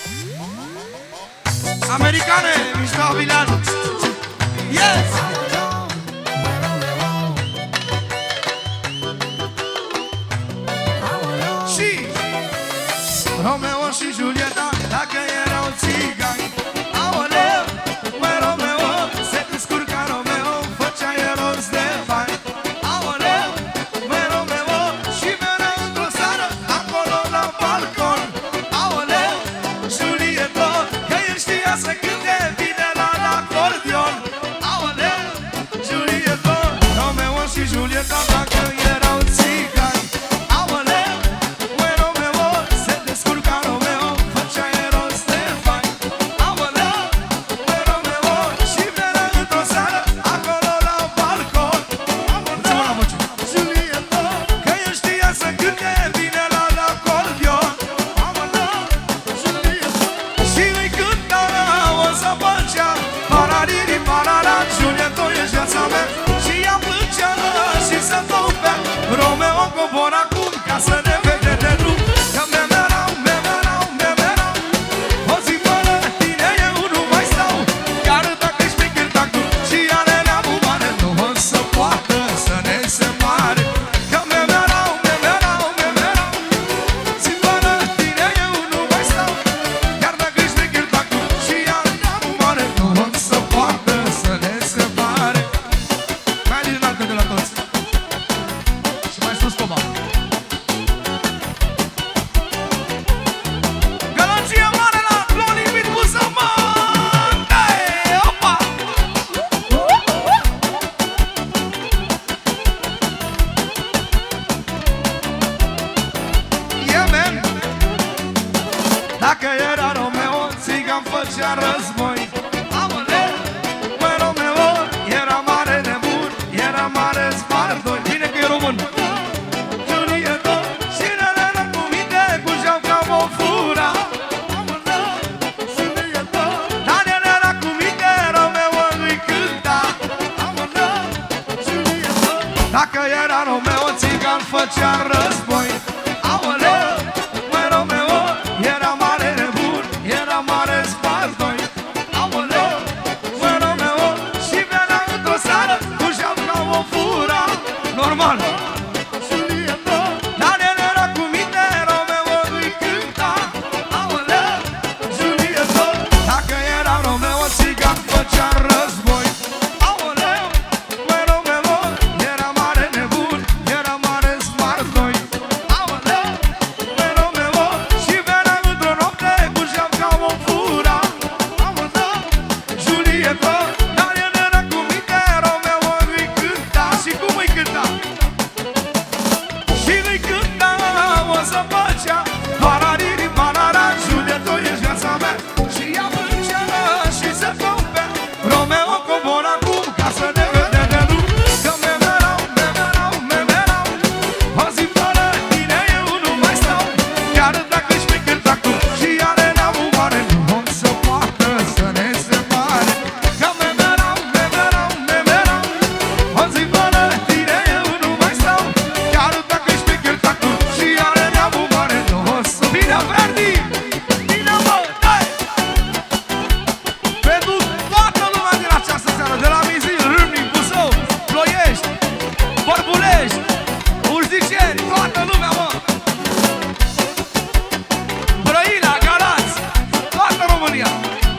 Americane, mișto Avilan. Yes! Și Romeo și Julieta, dacă erau țigani, aoleu, măi Romeo, se descurca Romeo, făcea el rost de bani. Aoleu, măi Romeo, și venea într-o seară, acolo la balcon. Aoleu, Julieta, că el știa să cânte bine la acordeon. Aoleu, Julieta, Romeo și Julieta, dacă erau țigani, aoleu, măi Romeo, se descurca Romeo, făcea el rost de bani. Aoleu, măi Romeo, și venea într-o seară, acolo la balcon. Aoleu, Julieta, că el știa să cânte bine la acordeon. Aoleu, Julieta, și îi cânta o să făcea parariri, parara, Julieta, ești viața mea. Și ea plângea și se topea, Romeo cobor acum ca să ne vede de drum. Că memerau, memerau, memerau, o zi fără tine eu nu mai stau. Chiar dacă ești pe chirtacul și are neamul mare, nu o să poată să ne separe. Că memerau, memerau, memerau, zi fără tine eu nu mai stau. Chiar dacă ești pe chirtacul și are neamul mare, nu o să poată să ne separe. Mai din altă de la toți. Și mai sus coma. Gălăgie mare la Clonimit cu Zământe! Opa! Yeah, man! Dacă era Romeo, țigan făcea război. Aoleu, măi Romeo, era mare nebun, era mare spardoi. Bine că e român! Julieta, și Elena cu minte, cu geamca o fura. Aoleu, Julieta, dar Elena cu minte, Romeo îi cânta. Aoleu, Julieta, dacă era Romeo, țigan făcea război. Aoleu, măi Romeo, era mare nebun, era mare spardoi. Aoleu, măi Romeo, și venea într-o seară, cu geamca o fura. Normal. Julieta, dar el era cu minte, Romeo îi cânta. Aoleu, Julieta, dacă era Romeo, țigan făcea război. Aoleu, măi Romeo, era mare nebun, era mare spardoi. Aoleu, măi Romeo, și venea într-o noapte, cu geamca o fura. Aoleu, Julieta, dar el era cu minte, Romeo îi cânta. Și cum îi cânta? Și îi cânta o să făcea parariri, parara, Julieta, ești viața mea. Și ea plângea și se topea, Romeo cobor acum ca să ne vede de drum. Că memerau, memerau, memerau, o zi fără tine eu nu mai stau. Chiar dacă ești pe chirtacul și are neamul mare, nu o să poată să ne separe. Că memerau, memerau, memerau, o zi fără tine eu nu mai stau. Chiar dacă ești pe chirtacul și are neamul mare, nu o să... Bine, Verdi! Bine, mă! Dai! Pentru toată lumea din această seară, de la Mizil, Râmnic, Buzău, Ploiești, Bărbulești, Urziceni, toată lumea, mă! Brăila, Galați, toată România!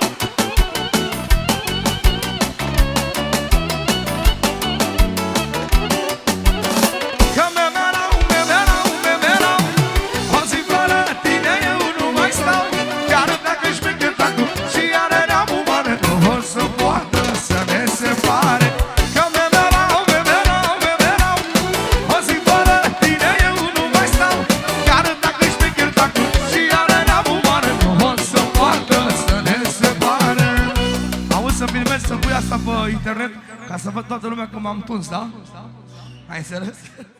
Că memerau, memerau, memerau, o zi fără tine eu nu mai stau. Chiar dacă ești pe chirtacul și are neamul mare, nu o să poată să ne separe. Că memerau, memerau, memerau, o zi fără tine eu nu mai stau. Chiar dacă ești pe chirtacul și are neamul mare, nu o să poată să ne separe. Auzi, să filmezi, să pui asta pe internet, ca să văd toată lumea că m-am tuns, da? Ai înțeles?